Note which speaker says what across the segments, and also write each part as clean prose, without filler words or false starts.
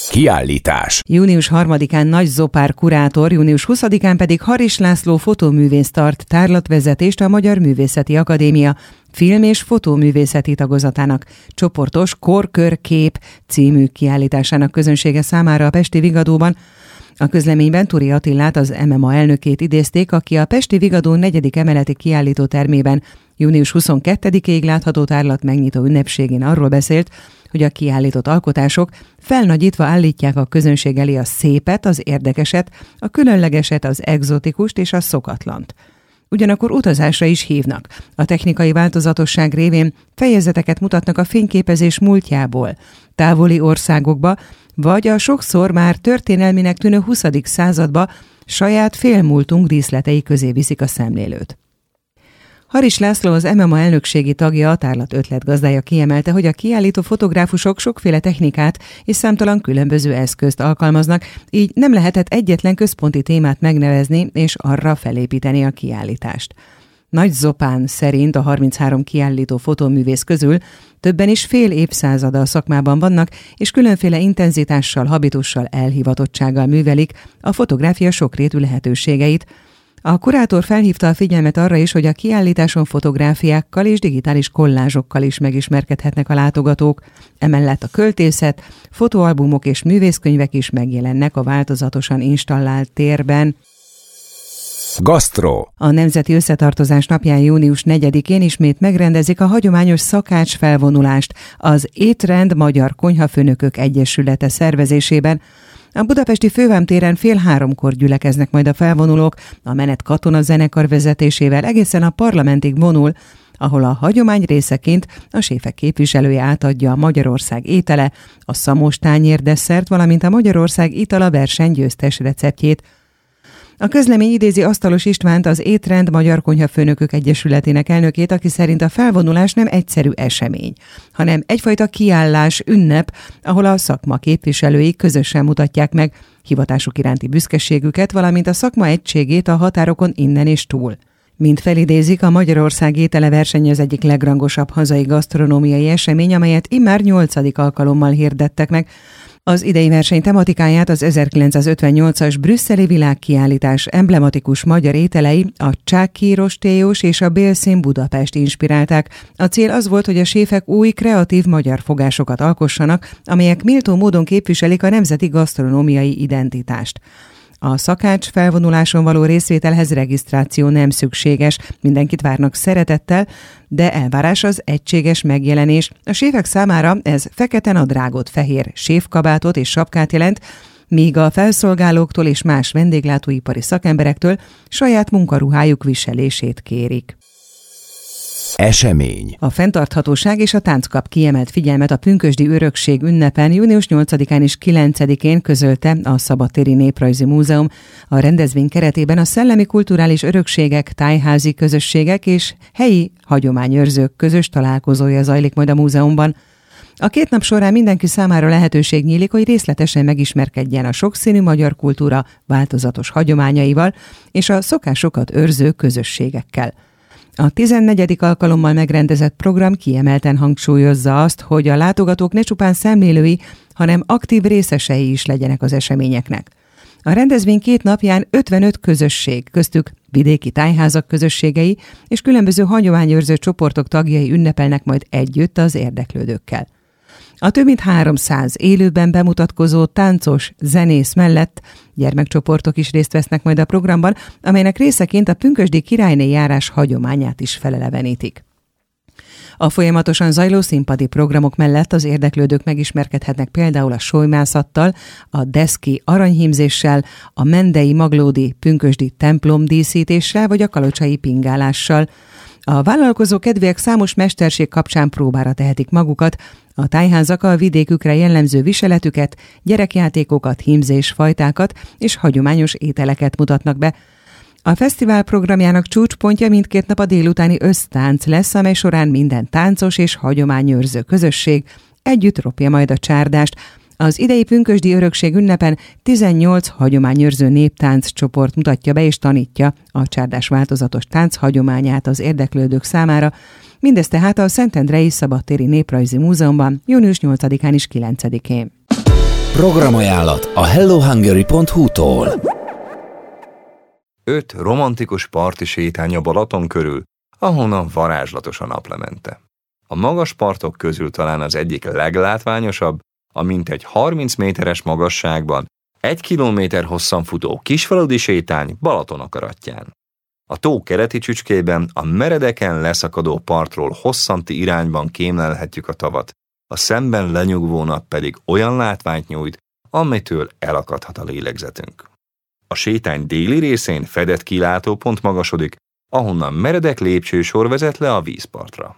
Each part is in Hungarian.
Speaker 1: Kiállítás.
Speaker 2: Június 3-án Nagy Zopár kurátor, június 20-án pedig Haris László fotóművész tart tárlatvezetést a Magyar Művészeti Akadémia film- és fotóművészeti tagozatának csoportos Kor-Kör-Kép című kiállításának közönsége számára a Pesti Vigadóban. A közleményben Turi Attilát, az MMA elnökét idézték, aki a Pesti Vigadó 4. emeleti kiállítótermében június 22-ig látható tárlat megnyitó ünnepségén arról beszélt, hogy a kiállított alkotások felnagyítva állítják a közönség elé a szépet, az érdekeset, a különlegeset, az egzotikust és a szokatlant. Ugyanakkor utazásra is hívnak. A technikai változatosság révén fejezeteket mutatnak a fényképezés múltjából, távoli országokba, vagy a sokszor már történelminek tűnő 20. századba saját félmúltunk díszletei közé viszik a szemlélőt. Haris László, az MMA elnökségi tagja, a tárlat ötletgazdája kiemelte, hogy a kiállító fotográfusok sokféle technikát és számtalan különböző eszközt alkalmaznak, így nem lehetett egyetlen központi témát megnevezni és arra felépíteni a kiállítást. Nagy Zopán szerint a 33 kiállító fotóművész közül többen is fél évszázada a szakmában vannak, és különféle intenzitással, habitussal, elhivatottsággal művelik a fotográfia sokrétű lehetőségeit. A kurátor felhívta a figyelmet arra is, hogy a kiállításon fotográfiákkal és digitális kollázsokkal is megismerkedhetnek a látogatók. Emellett a költészet, fotóalbumok és művészkönyvek is megjelennek a változatosan installált térben.
Speaker 1: Gasztró.
Speaker 2: A Nemzeti Összetartozás napján június 4-én ismét megrendezik a hagyományos szakács felvonulást az Étrend Magyar Konyhafőnökök Egyesülete szervezésében. A budapesti Fővámtéren 2:30 gyülekeznek majd a felvonulók, a menet katonazenekar vezetésével egészen a Parlamentig vonul, ahol a hagyomány részeként a séfek képviselője átadja a Magyarország étele, a szamos tányér desszert, valamint a Magyarország itala verseny győztes receptjét. A közlemény idézi Asztalos Istvánt, az Étrend Magyar Konyhafőnökök Egyesületének elnökét, aki szerint a felvonulás nem egyszerű esemény, hanem egyfajta kiállás, ünnep, ahol a szakma képviselői közösen mutatják meg hivatásuk iránti büszkeségüket, valamint a szakma egységét a határokon innen és túl. Mint felidézik, a Magyarország étele verseny az egyik legrangosabb hazai gasztronómiai esemény, amelyet immár 8. alkalommal hirdettek meg. Az idei verseny tematikáját az 1958-as brüsszeli világkiállítás emblematikus magyar ételei, a Csáky rostélyos és a Bélszín Budapest inspirálták. A cél az volt, hogy a séfek új, kreatív magyar fogásokat alkossanak, amelyek méltó módon képviselik a nemzeti gasztronómiai identitást. A szakács felvonuláson való részvételhez regisztráció nem szükséges, mindenkit várnak szeretettel, de elvárás az egységes megjelenés. A séfek számára ez fekete nadrágot, fehér séfkabátot és sapkát jelent, míg a felszolgálóktól és más vendéglátóipari szakemberektől saját munkaruhájuk viselését kérik.
Speaker 1: Esemény.
Speaker 2: A fenntarthatóság és a tánc kap kiemelt figyelmet a Pünkösdi Örökség ünnepen június 8-án és 9-én közölte a Szabadtéri Néprajzi Múzeum. A rendezvény keretében a szellemi kulturális örökségek, tájházi közösségek és helyi hagyományőrzők közös találkozója zajlik majd a múzeumban. A 2 nap során mindenki számára lehetőség nyílik, hogy részletesen megismerkedjen a sokszínű magyar kultúra változatos hagyományaival és a szokásokat őrző közösségekkel. A 14. alkalommal megrendezett program kiemelten hangsúlyozza azt, hogy a látogatók ne csupán szemlélői, hanem aktív részesei is legyenek az eseményeknek. A rendezvény 2 napján 55 közösség, köztük vidéki tájházak közösségei és különböző hagyományőrző csoportok tagjai ünnepelnek majd együtt az érdeklődőkkel. A több mint 300 élőben bemutatkozó táncos zenész mellett gyermekcsoportok is részt vesznek majd a programban, amelynek részeként a pünkösdi királyné járás hagyományát is felelevenítik. A folyamatosan zajló színpadi programok mellett az érdeklődők megismerkedhetnek például a solymászattal, a deszki aranyhímzéssel, a mendei maglódi pünkösdi templom díszítéssel vagy a kalocsai pingálással. A vállalkozó kedvélyek számos mesterség kapcsán próbára tehetik magukat, a tájházak a vidékükre jellemző viseletüket, gyerekjátékokat, hímzésfajtákat és hagyományos ételeket mutatnak be. A fesztivál programjának csúcspontja mindkét nap a délutáni össztánc lesz, amely során minden táncos és hagyományőrző közösség együtt ropja majd a csárdást. Az idei pünkösdi örökség ünnepen 18 hagyományőrző néptánc csoport mutatja be és tanítja a csárdás változatos tánc hagyományát az érdeklődők számára. Mindez tehát a Szentendrei Szabadtéri Néprajzi Múzeumban június 8-án és 9-én.
Speaker 1: Programajánlat a hellohungary.hu-tól.
Speaker 3: 5 romantikus parti sétány a Balaton körül, ahonnan varázslatos a naplemente. A magas partok közül talán az egyik leglátványosabb, a mintegy 30 méteres magasságban, 1 kilométer hosszan futó kisfaludi sétány Balaton akaratján. A tó kereti csücskében a meredeken leszakadó partról hosszanti irányban kémlelhetjük a tavat, a szemben lenyugvó nap pedig olyan látványt nyújt, amitől elakadhat a lélegzetünk. A sétány déli részén fedett kilátópont magasodik, ahonnan meredek lépcsősor vezet le a vízpartra.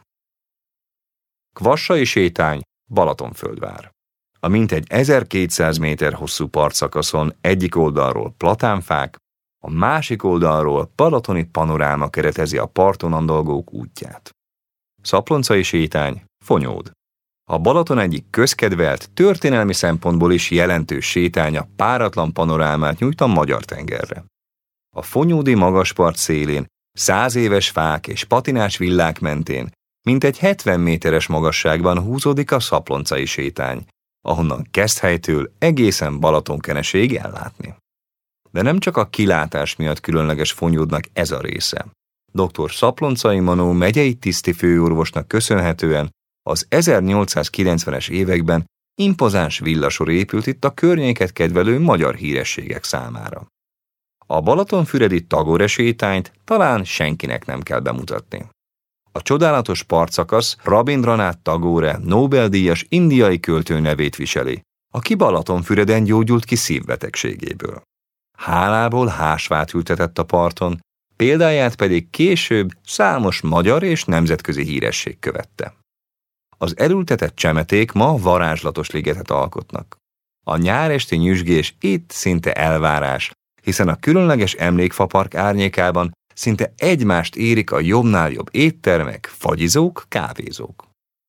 Speaker 3: Kvassai sétány, Balatonföldvár. A mintegy 1200 méter hosszú partszakaszon egyik oldalról platánfák, a másik oldalról balatoni panoráma keretezi a parton andalgók útját. Szaploncai sétány, Fonyód. A Balaton egyik közkedvelt, történelmi szempontból is jelentős sétánya páratlan panorámát nyújt a Magyar-tengerre. A fonyódi magaspart szélén 100 éves fák és patinás villák mentén mintegy 70 méteres magasságban húzódik a szaploncai sétány, ahonnan Keszthelytől egészen Balatonkeneséig ellátni. De nem csak a kilátás miatt különleges Fonyódnak ez a része. Dr. Szaploncai Manó megyei tisztifőorvosnak köszönhetően az 1890-es években impozáns villasor épült itt a környéket kedvelő magyar hírességek számára. A balatonfüredi Tagore sétányt talán senkinek nem kell bemutatni. A csodálatos partszakasz Rabindranath Tagore Nobel-díjas indiai költő nevét viseli, aki Balatonfüreden gyógyult ki szívbetegségéből. Hálából hásvát ültetett a parton, példáját pedig később számos magyar és nemzetközi híresség követte. Az elültetett csemeték ma varázslatos ligetet alkotnak. A nyáresti nyüzsgés itt szinte elvárás, hiszen a különleges emlékfapark árnyékában szinte egymást érik a jobbnál jobb éttermek, fagyizók, kávézók.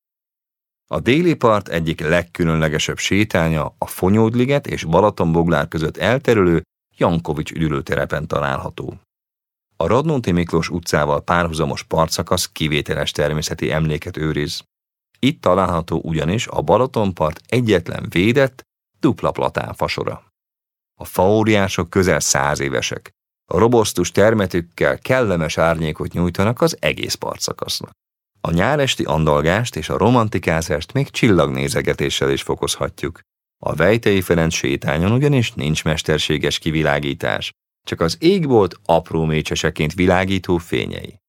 Speaker 3: A déli part egyik legkülönlegesebb sétánya a Fonyód-liget és Balatonboglár között elterülő Jankovics üdülőterepen található. A Radnóti Miklós utcával párhuzamos partszakasz kivételes természeti emléket őriz. Itt található ugyanis a Balatonpart egyetlen védett, dupla platánfasora. A faóriások közel 100 évesek. A robosztus termetükkel kellemes árnyékot nyújtanak az egész partszakasznak. A nyáresti andalgást és a romantikázást még csillagnézegetéssel is fokozhatjuk. A Vejtei Ferenc sétányon ugyanis nincs mesterséges kivilágítás, csak az égbolt apró mécseseként világító fényei.